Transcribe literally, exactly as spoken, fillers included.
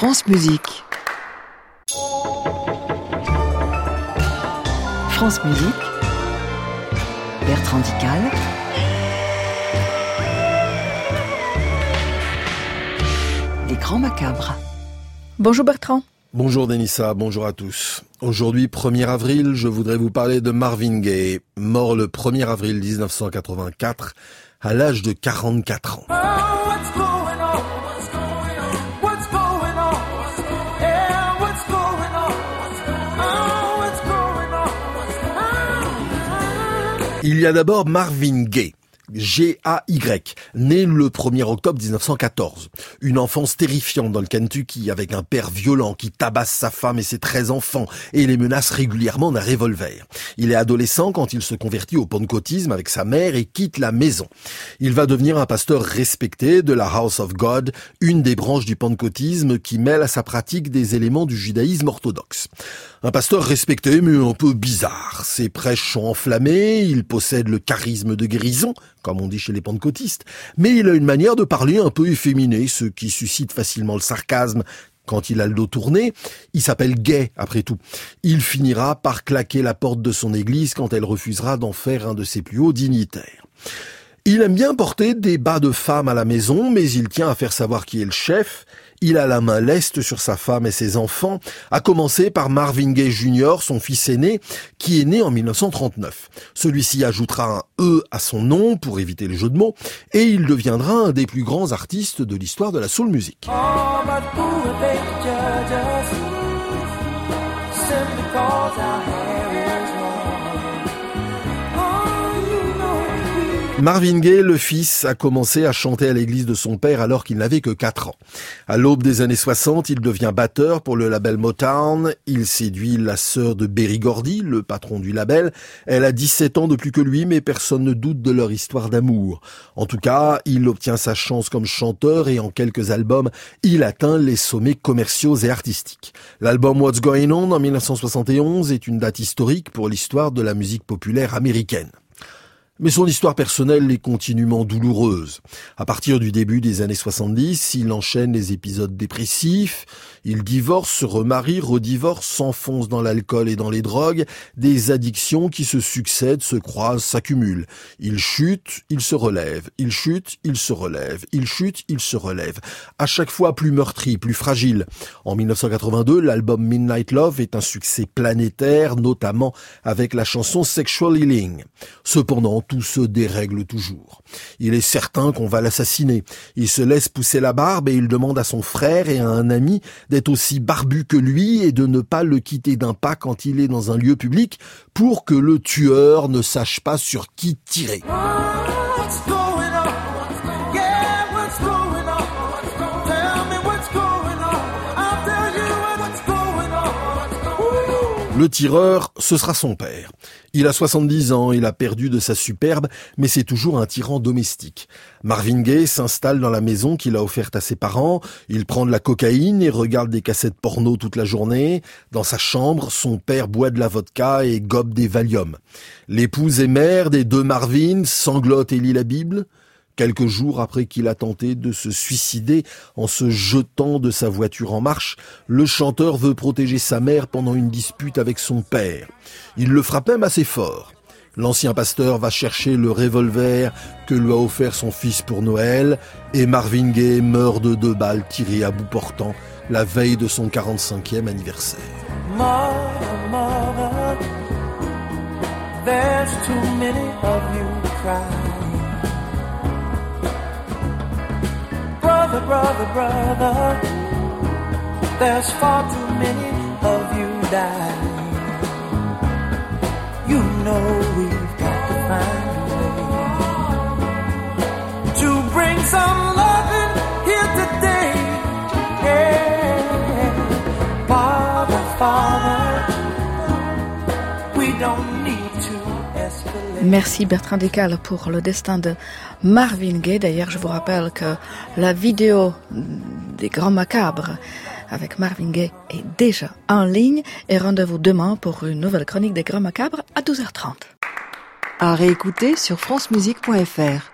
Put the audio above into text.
France Musique. France Musique. Bertrand Dical. Les Grands Macabres. Bonjour Bertrand. Bonjour Denissa, bonjour à tous. Aujourd'hui, premier avril, je voudrais vous parler de Marvin Gaye, mort le premier avril dix-neuf cent quatre-vingt-quatre, à l'âge de quarante-quatre ans. Il y a d'abord Marvin Gaye. G A Y, né le premier octobre dix-neuf cent quatorze. Une enfance terrifiante dans le Kentucky avec un père violent qui tabasse sa femme et ses treize enfants et les menace régulièrement d'un revolver. Il est adolescent quand il se convertit au pentecôtisme avec sa mère et quitte la maison. Il va devenir un pasteur respecté de la House of God, une des branches du pentecôtisme qui mêle à sa pratique des éléments du judaïsme orthodoxe. Un pasteur respecté mais un peu bizarre. Ses prêches sont enflammés, il possède le charisme de guérison, comme on dit chez les pentecôtistes, mais il a une manière de parler un peu efféminée, ce qui suscite facilement le sarcasme quand il a le dos tourné. Il s'appelle Gay, après tout. Il finira par claquer la porte de son église quand elle refusera d'en faire un de ses plus hauts dignitaires. Il aime bien porter des bas de femme à la maison, mais il tient à faire savoir qui est le chef. Il a la main leste sur sa femme et ses enfants, à commencer par Marvin Gaye junior, son fils aîné, qui est né en mille neuf cent trente-neuf. Celui-ci ajoutera un E à son nom pour éviter les jeux de mots, et il deviendra un des plus grands artistes de l'histoire de la soul music. Oh, but who would they judge us simply because our hair is long? Marvin Gaye, le fils, a commencé à chanter à l'église de son père alors qu'il n'avait que quatre ans. À l'aube des années soixante, il devient batteur pour le label Motown. Il séduit la sœur de Berry Gordy, le patron du label. Elle a dix-sept ans de plus que lui, mais personne ne doute de leur histoire d'amour. En tout cas, il obtient sa chance comme chanteur et en quelques albums, il atteint les sommets commerciaux et artistiques. L'album What's Going On en mille neuf cent soixante et onze est une date historique pour l'histoire de la musique populaire américaine. Mais son histoire personnelle est continuellement douloureuse. À partir du début des années soixante-dix, il enchaîne les épisodes dépressifs, il divorce, se remarie, redivorce, s'enfonce dans l'alcool et dans les drogues, des addictions qui se succèdent, se croisent, s'accumulent. Il chute, il se relève, il chute, il se relève, il chute, il se relève. À chaque fois plus meurtri, plus fragile. En mille neuf cent quatre-vingt-deux, l'album Midnight Love est un succès planétaire, notamment avec la chanson Sexual Healing. Cependant, tout se dérègle toujours. Il est certain qu'on va l'assassiner. Il se laisse pousser la barbe et il demande à son frère et à un ami d'être aussi barbu que lui et de ne pas le quitter d'un pas quand il est dans un lieu public pour que le tueur ne sache pas sur qui tirer. Le tireur, ce sera son père. Il a soixante-dix ans, il a perdu de sa superbe, mais c'est toujours un tyran domestique. Marvin Gaye s'installe dans la maison qu'il a offerte à ses parents, il prend de la cocaïne et regarde des cassettes porno toute la journée. Dans sa chambre, son père boit de la vodka et gobe des Valium. L'épouse et mère des deux Marvin sanglote et lit la Bible. Quelques jours après qu'il a tenté de se suicider en se jetant de sa voiture en marche, le chanteur veut protéger sa mère pendant une dispute avec son père. Il le frappe même assez fort. L'ancien pasteur va chercher le revolver que lui a offert son fils pour Noël et Marvin Gaye meurt de deux balles tirées à bout portant la veille de son quarante-cinquième anniversaire. Mother, mother, there's too many of you crying. Brother, brother, brother, there's far too many of you dying. You know we've got to find a way to bring some loving here today. Yeah. Father, Father, we don't need to escalate. Merci Bertrand Dical pour le destin de Marvin Gaye. D'ailleurs, je vous rappelle que la vidéo des Grands Macabres avec Marvin Gaye est déjà en ligne et rendez-vous demain pour une nouvelle chronique des Grands Macabres à douze heures trente. À réécouter sur francemusique point f r.